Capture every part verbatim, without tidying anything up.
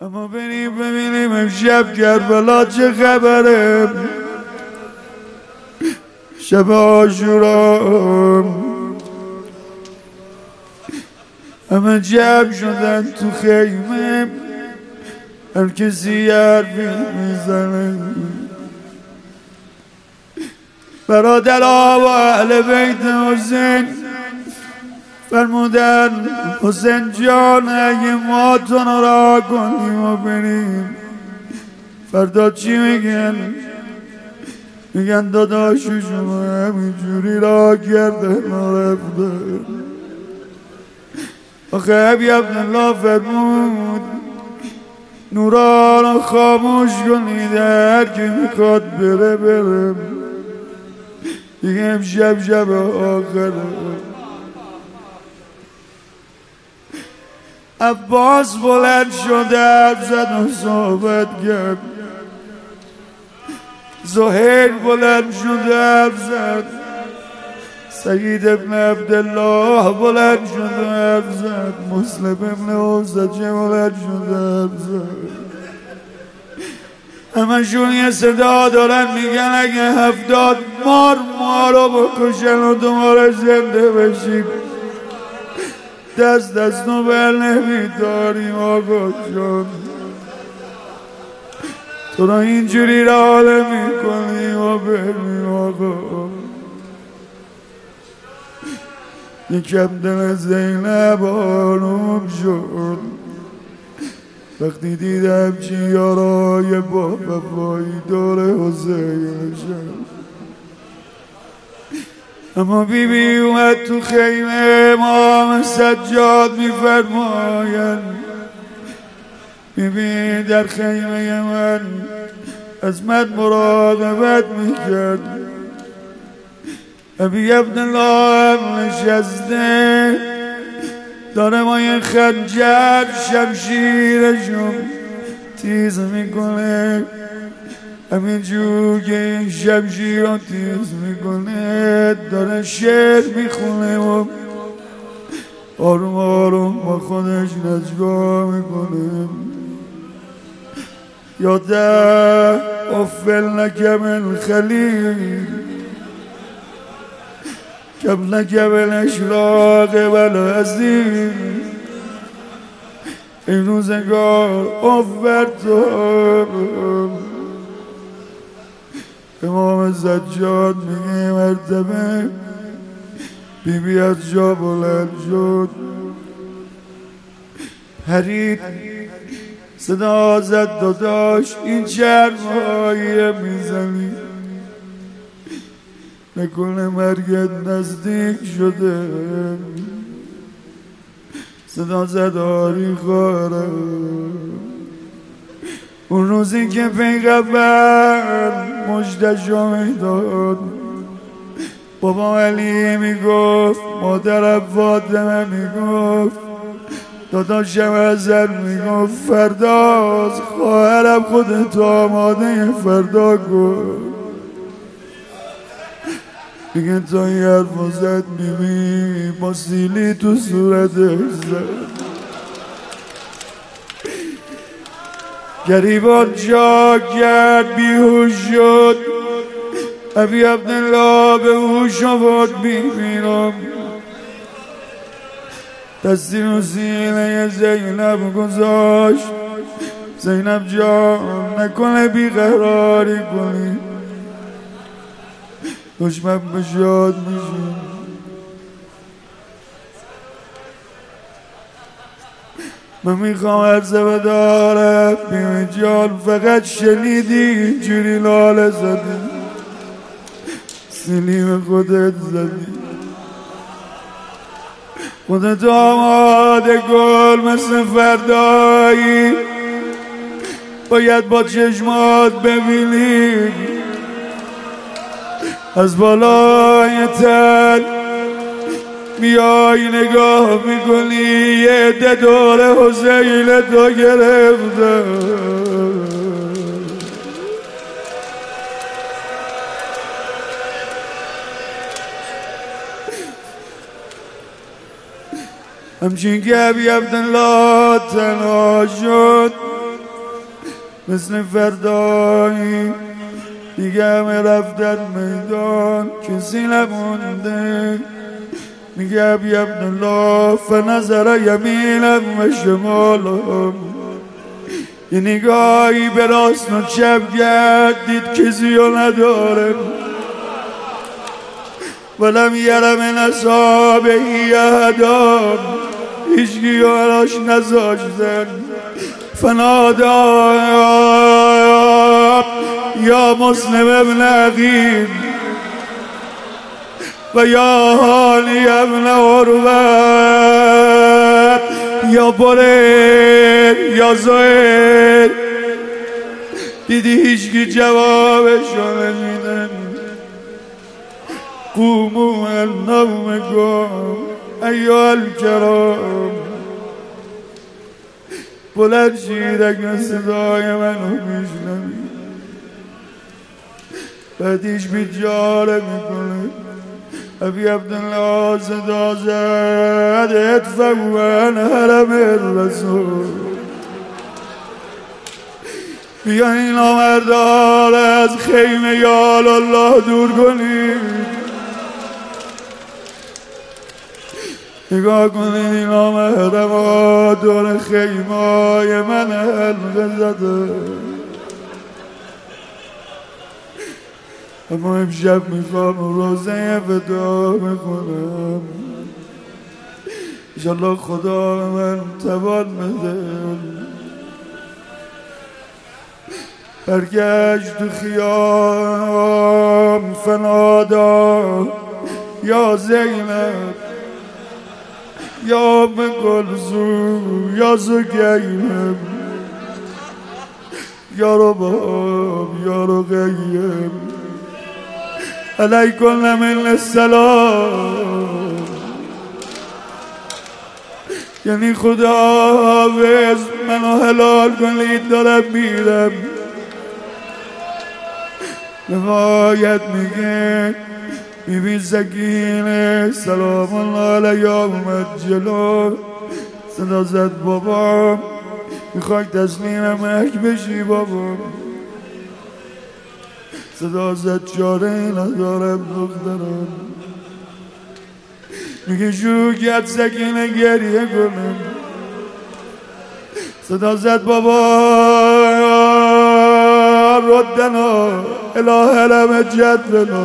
اما بریم ببینیم امشب کربلا چه خبره. شب عاشورا همه جمع شدن تو خیمه، هر کسی حرفی میزنه. برادرها و اهل بیت حسین فرمودن حسین جان اگه ما تو را کنیم و بریم فردا چی میگن؟ میگن داداششون همینجوری را کردن و رفتن. آخه ابی عبدالله فرمود نوران خاموش کنید، هر کی میخواد بره بره دیگه امشب شب آخره. عباس بلند شد حرف زد و صحبت کرد، زهیر بلند شد حرف زد، سید ابن عبدالله بلند شد حرف زد، مسلم ابن اوزجه بلند شد حرف زد. همشون یه صدا دارن میگن اگه هفتاد مار ما رو بکشن و دوباره زنده بشیم دست دست و بر نمیداریم. آقا جان تو را اینجوری را میکنیم و بریم. آقا یکم دل زینب آروم شد وقتی دیدم چی یارای با وفایی داره حسینشم. اما بی بی اومد تو خیمه، امام سجاد میفرماین بی بی در خیمه من از من مراقبت میکرد. ابی عبدالله هم نشسته داره ما یه خنجر شمشیرشون تیز میکنه، همینجور که این شمشیر رو تیز میکنه داره شعر میخونه و آروم آروم با خودش نجوا میکنه. یاده افل نکم الخلیل قبل قبل اشراق والعظیم. این روزگار افر تو امام سجاد میگه مرتبه بی بی از جا بلند شد، پرید صدا زد داداش این چرمایی میزنی نکنه مرگت نزدیک شده. صدا زد آری خواره. اون روزی که پیغمبر مژده‌شو میداد بابا علی میگفت، مادرم فاطمه میگفت، داداشم حسن میگفت فرداست، خواهرم خودت آماده فردا گفت. دیگه تا این حرف زد میبین با سیلی تو صورتش زد. گریبان جا کرد بیهوش شد، ابی عبدالله به هوش آورد میبینم دستی رو سینه زینب گذاشت. زینب جان نکنه بیقراری کنی دشمن بشاد میشیم. من میخوام عرضه بدارم بیمی جان فقط شنیدی اینجوری لاله زدی سلیم خودت زدی، خودت آماده گل مثل فردایی باید با چشمات ببینی از بالای تن میای نگاه میکنی یه عده دور حسین تو گرفته. همچین که ابی عبدالله تنها شد مثل فردایی دیگه همه رفتن میدان، کسی نمونده. میگه ابی عبدالله فنظر یمینم و شمالم، یه نگاهی به راست و چپ کرد، دید کسی رو نداره. ولم یرم من اصحابه احدا، هیچکی رو براش نذاشتن. فنادا یا مسلم ابن عقیل و یا حالی ابن عروه یا بریر یا زهیر. دیدی هیچکی جوابشو نمیدن. قومو النومکم ایها الکرام، بلند شید اگر صدای منو میشنوی. بعدیش بیچاره میکنه. ابی عبدالله صدا زد ادفعوا عن حرم الرسول، بیا این آمردار از خیمه یال الله دور کنید. نگاه کنید این آمردم دور خیمه های من حلقه زده. اما امشب میخوام روزه فدا بخونم، انشالله خدا من توان بده. برگشت تو خیام فنادا یا زینب یا ام کلثوم یا زکینب یا رباب یا رقیم علیکم من السلام. یعنی خدا حافظ منو حلال کنید دارم میرم. روایت میگه بیبی سکینه سلام الله علیها اومد جلو، صدا زد بابا میخوای تسلیم مهک بشی بابا. صدا زد چاره ندارم دخترم. میگه شروع کرد سکینه گریه کنم. صدا زد بابا ردنا الی حرم جدنا،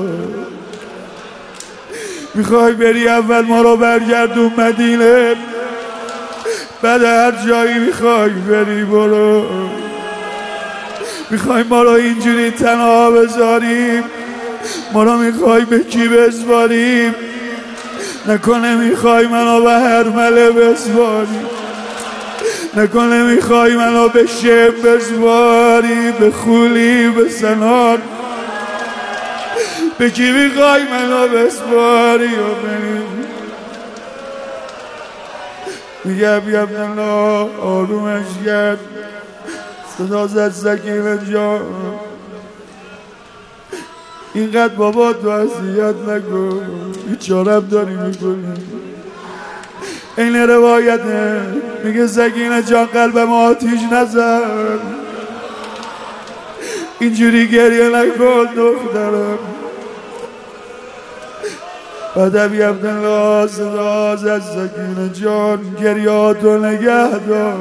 میخوای بری اول ما رو برگردون مدینه، بعد هر جایی میخوای بری برو. میخوای ما رو اینجوری تنها بذاریم؟ ما رو میخوای به کی بسپاریم؟ نکنه میخوای منو به هرمله بسپاری؟ نکنه میخوای منو به شم بسپاری؟ به خولی به سنان؟ به کی میخوای منو بسپاری و بریم؟ میگه ابی عبدالله آرومش کرد. صدا زد سکینه جان اینقدر بابا تو اذیت نکن، بیچاره‌ام داری میکنی. این روایته میگه سکینه جان قلبم آتیش نزن، اینجوری گریه نکن دخترم. بعد ابی عبدالله صدا زد سکینه جان گریاتو نگه دار،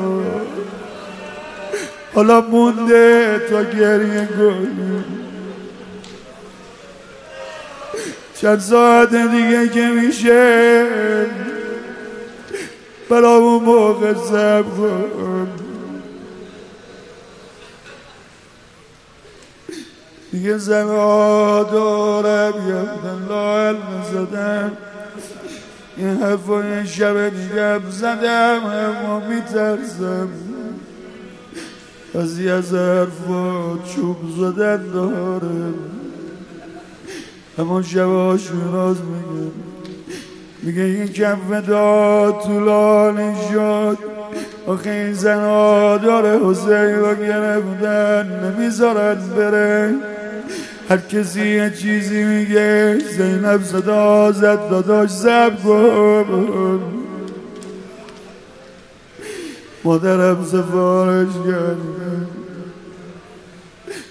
حالا مونده تا گریه کنی. چند ساعت دیگه که میشه برامون موقع صبر کن. دیگه زنها دارم یبدالله علم زدم، این حرفای شب دیگه زدم اما میترسم از یه حرفا چوب زدن دارم. اما شباشون راز میگم، میگه این کم فدا طولانی شد. آخه این زنها داره حسین رو گرفتن نمیذارن بره. هر کسی یه چیزی میگه. زینب صدا زد داداش صبر کن، مادرم سفارش کرده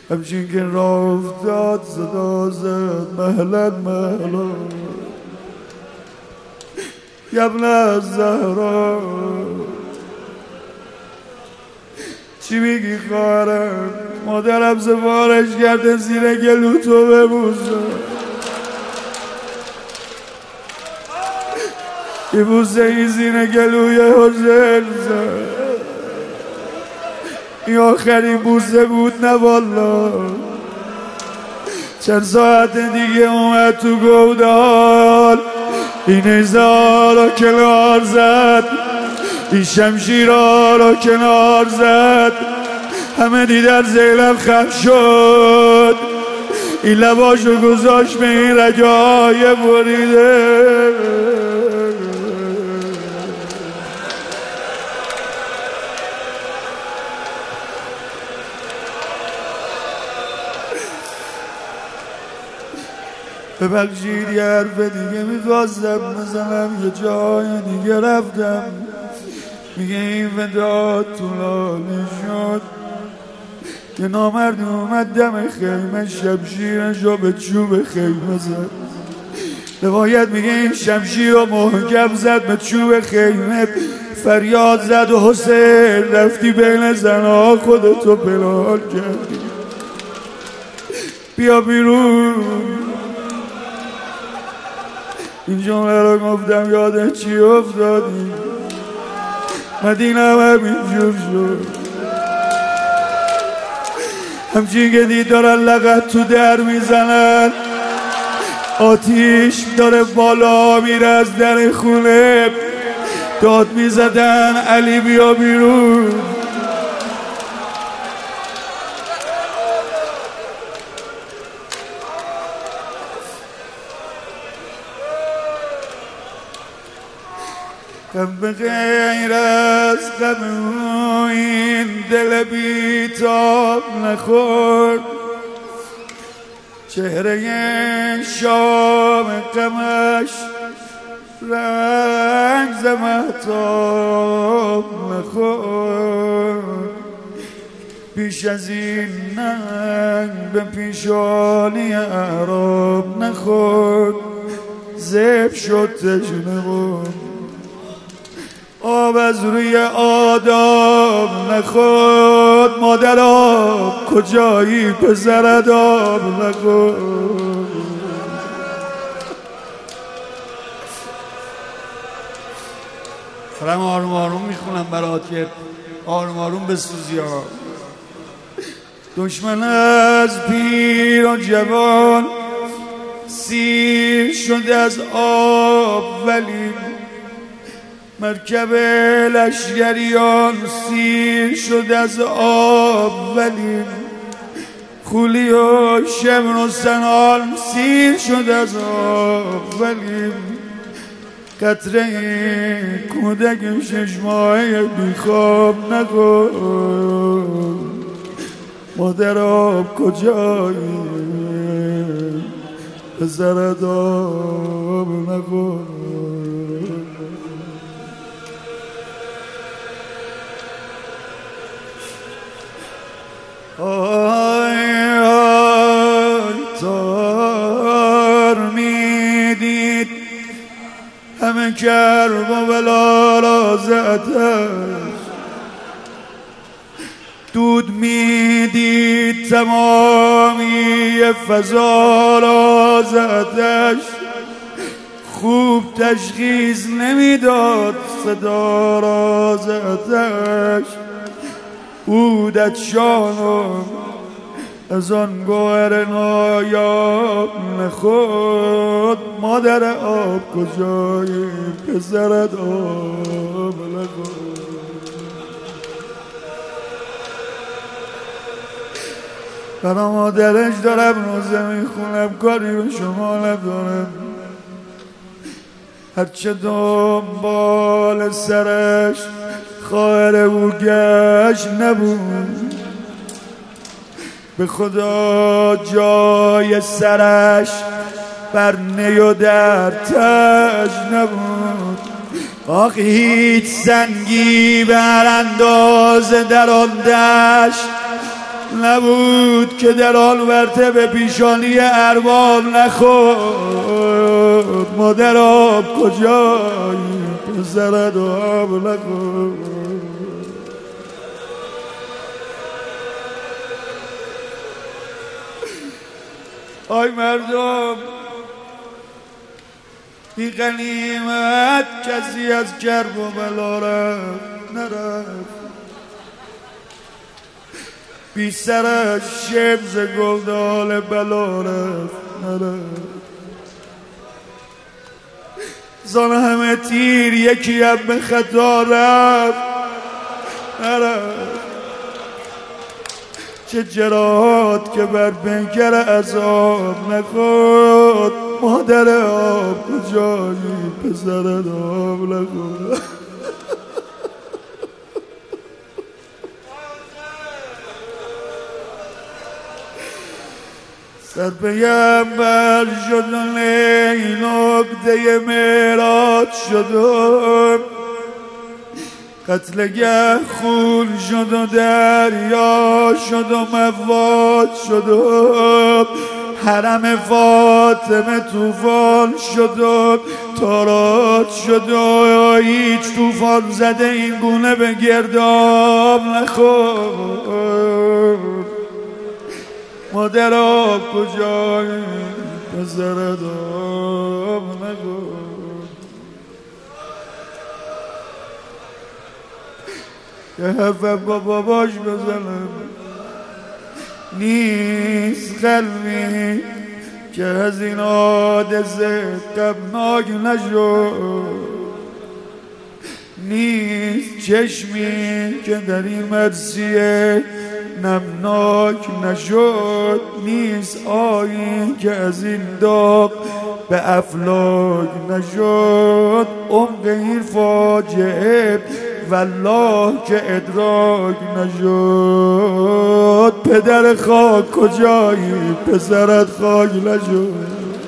همچین که راه افتاد صدا زد مهلت مهلت یبن از زهرا چی میگی خواهرم؟ مادرم سفارش کرده زیر گلو تو ببوسه یه بوسه این زیر گلوی حسین زد این آخرین بوسه بود نه والا چند ساعت دیگه اومد تو گودال این ایزا را کنار زد این شمشیرها را کنار زد همه دیدن زینب خم شد این لباشو گذاشت به این رگه های بریده ببخشید یه حرف دیگه میخواستم بزنم یه جای دیگه رفتم میگه این ودا طولانی شد یه نامرد اومد دم خیمه شمشیرشو به چوب خیمه زد روایت میگه این شمشیر رو محکم زد به چوب خیمه فریاد زد و حسین رفتی بین زنها خودتو پنهان کردی بیا بیرون این جمله رو گفتم یاده چی افتادی مدینه همینجور شد همچین که دید دارن لغت تو در میزنن آتیش داره بالا میره از در خونه داد میزدن علی بیا بیرون غم به غیر از غم این دل بیتاب نخورد چهره شام غمش رنگ ز مهتاب نخورد پیش از این ننگ به پیشانی اعراب نخورد زب شد تشنه بود آب از روی آداب نخورد مادر آب کجایی پسرت آب نخورد دارم آروم آروم میخونم برات که آروم آروم بسوزی ها دشمن از پیر و جوان سیر شده از آب ولی مرکب لشگریان سیر شد از آب ولی خولی و شمر و سنان سیر شد از آب ولی قطره کودک شش ماهه بیخواب نکن مادر آب کجایی پسرت آب نکن آی آی تار میدید همه کرب و بلا را زدش دود میدید تمامی فضا را زدش خوب تشخیص نمیداد صدا را زدش بودت شانم از آن گوهر نایاب نخود مادر آب کجایی پسرت آب نخود برا مادرش دارم روزه میخونم کاری به شما ندارم هرچه دنبال سرش خواهر او گشت نبود به خدا جای سرش بر نی و در تش نبود آخ هیچ سنگی بر اندازه در آن دشت نبود که در آن ورطه به پیشانی ارباب نخورد. مادر آب کجایی پسرت آب نخورد. آی مردم، بی غنیمت کسی از کرب و بلا رفت نرفت. بی سرش شبز گلدال بلا رفت نرفت. زان همه تیر یکی هم به خطا رفت نرفت. چه جراحات که بر پیکر عذاب نخورد. مادر آب کجایی پسرت آب نخورد. سر پیمبر شد و نقطه معراج شد و قتلگه خون شد و دریا شد و مواد شد و حرم فاطمه طوفان شد و تارات شد و هیچ طوفان زده این گونه به گرداب نخورد. مادر آب کجایی پسرت آب نخورد. یه حرفم با باباش بزنم نیست قلبی که از این حادثه غمناک نشد. نیست چشمی که در این مرثیه نمناک نشد. نیست آیی که از این داغ به افلاک نشد. عمق این فاجعه والله که ادراک نشد. پدر خاک کجایی پسرت خاک نشد.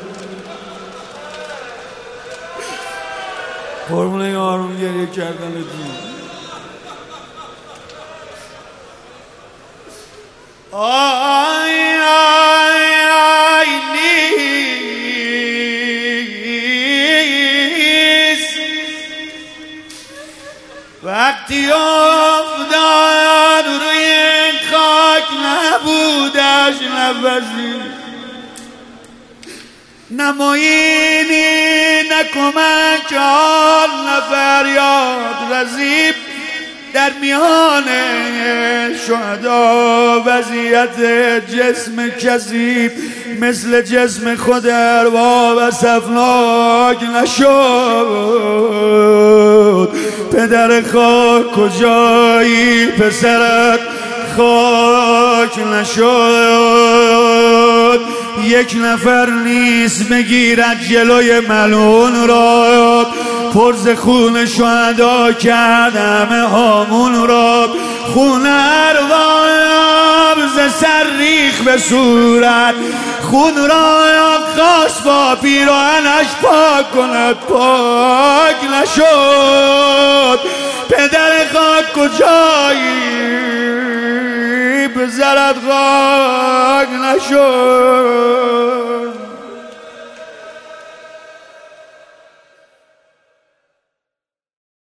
فرمونه آروم گریه کردن دید. آی آی آی نیست وقتی افتاد روی خاک نبودش نفسی. نه معینی نه کمک حال نه فریاد رزیب در میان شهدا. وضعیت جسم کثیف مثل جسم خود ارباب اسفناک نشد. پدر خاک کجایی پسرت خاک نشد. یک نفر نیست بگیرد جلوی ملعون را. پرز خون شهدا کرد همه هامون را. خون ارباب ز سر ریخ به صورت. خون را خواست با پیراهنش پاک کند پاک نشد. پدر خاک کجایی پسرت خاک نشد.